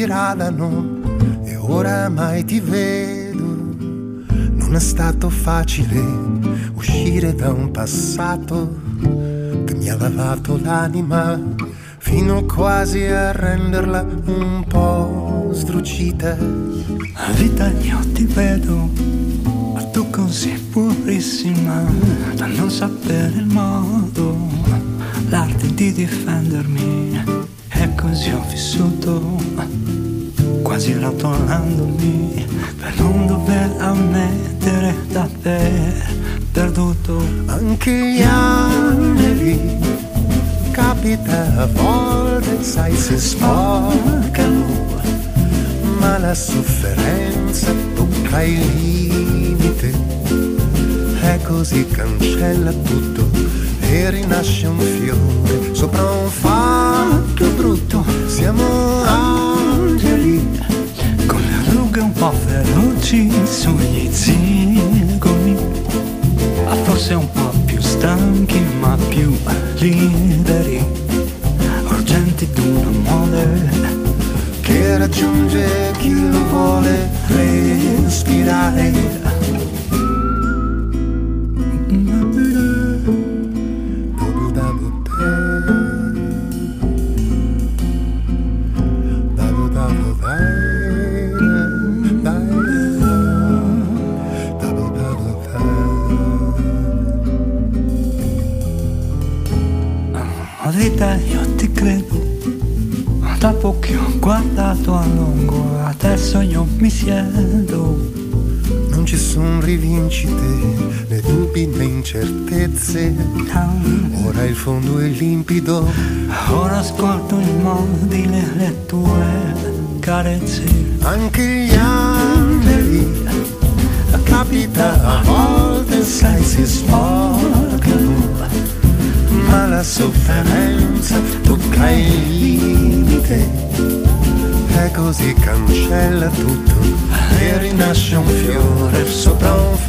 diradano e oramai ti vedo. Non è stato facile uscire da un passato che mi ha lavato l'anima fino quasi a renderla un po' sdrucita. A vita io ti vedo, ma tu così purissima da non sapere il modo, l'arte di difendermi. E così ho vissuto, quasi rotolandomi per non dover ammettere d'aver perduto. Anche gli angeli capita a volte, sai, si sporcano, ma la sofferenza tocca il limite e così cancella tutto e rinasce un fiore sopra un fatto brutto. Siamo angeli con le rughe un po' feroci sugli zigomi, ma forse un po' più stanchi ma più liberi, urgenti d'un amore che raggiunge chi lo vuole respirare. Vita io ti credo, dopo che ho guardato a lungo adesso io mi siedo. Non ci sono rivincite, né dubbi né incertezze, ora il fondo è limpido, ora ascolto immobile le tue carezze. Anche gli angeli capita a volte, sai, si sporcano, ma la sofferenza tocca il limite e così cancella tutto e rinasce un fiore sopra un